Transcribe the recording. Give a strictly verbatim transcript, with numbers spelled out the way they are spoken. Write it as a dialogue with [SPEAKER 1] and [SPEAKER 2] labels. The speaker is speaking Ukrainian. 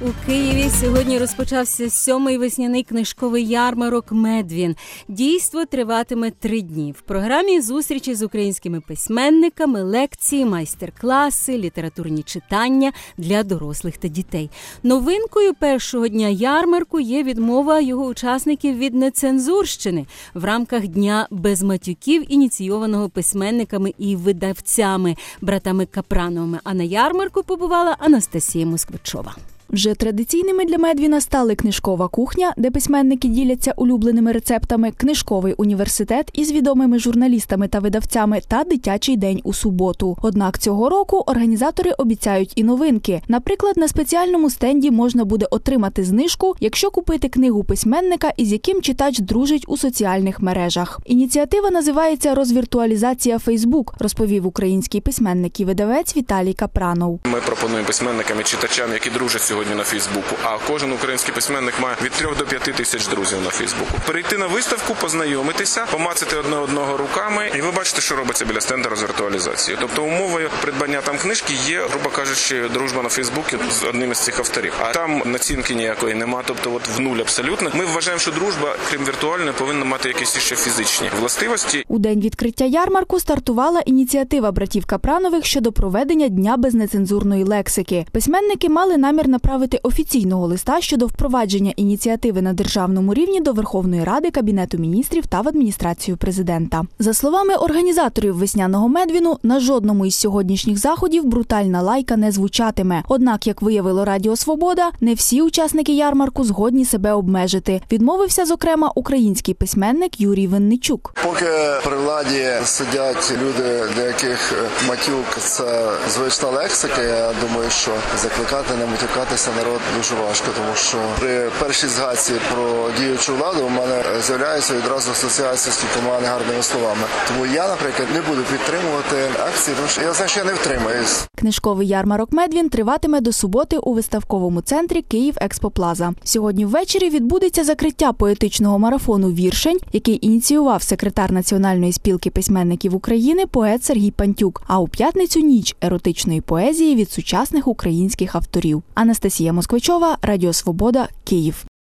[SPEAKER 1] У Києві сьогодні розпочався сьомий весняний книжковий ярмарок «Медвін». Дійство триватиме три дні. В програмі зустрічі з українськими письменниками, лекції, майстер-класи, літературні читання для дорослих та дітей. Новинкою першого дня ярмарку є відмова його учасників від нецензурщини в рамках Дня без матюків, ініційованого письменниками і видавцями, братами Капрановими. А на ярмарку побувала Анастасія Москвичова.
[SPEAKER 2] Вже традиційними для Медвіна стали книжкова кухня, де письменники діляться улюбленими рецептами, книжковий університет із відомими журналістами та видавцями та дитячий день у суботу. Однак цього року організатори обіцяють і новинки. Наприклад, на спеціальному стенді можна буде отримати знижку, якщо купити книгу письменника, із яким читач дружить у соціальних мережах. Ініціатива називається «Розвіртуалізація Фейсбук», розповів український письменник і видавець Віталій Капранов.
[SPEAKER 3] Ми пропонуємо письменникам і читачам, які дружать сьогодні на Фейсбуку, а кожен український письменник має від трьох до п'яти тисяч друзів на Фейсбуку. Перейти на виставку, познайомитися, помацати одне одного руками, і ви бачите, що робиться біля стенду розвіртуалізації. Тобто умовою придбання там книжки є, грубо кажучи, дружба на Фейсбуці з одним із цих авторів. А там націнки ніякої нема, тобто от в нуль абсолютно. Ми вважаємо, що дружба, крім віртуальної, повинна мати якісь ще фізичні властивості.
[SPEAKER 2] У день відкриття ярмарку стартувала ініціатива братів Капранових щодо проведення Дня без нецензурної лексики. Письменники мали намір направити офіційного листа щодо впровадження ініціативи на державному рівні до Верховної Ради, Кабінету міністрів та в адміністрацію президента. За словами організаторів весняного Медвіну, на жодному із сьогоднішніх заходів брутальна лайка не звучатиме. Однак, як виявило Радіо Свобода, не всі учасники ярмарку згодні себе обмежити. Відмовився, зокрема, український письменник Юрій Винничук.
[SPEAKER 4] Поки при владі сидять люди, для яких матюк – це звична лексика, я думаю, що закликати не матюкатися народ дуже важко, тому що при першій згадці про діючу владу у мене з'являється відразу асоціація з кількома негарними словами. Тому я, наприклад, не буду підтримувати акції, тому що я знаю, що я не втримаюсь.
[SPEAKER 2] Книжковий ярмарок «Медвін» триватиме до суботи у виставковому центрі «Київ Експоплаза». Сьогодні ввечері відбудеться закриття поетичного марафону «Віршень», який ініціював секретар Національної спілки письменників України поет Сергій Пантюк, а у п'ятницю – ніч еротичної поезії від сучасних українських авторів. Анастасія Москвичова, Радіо Свобода, Київ.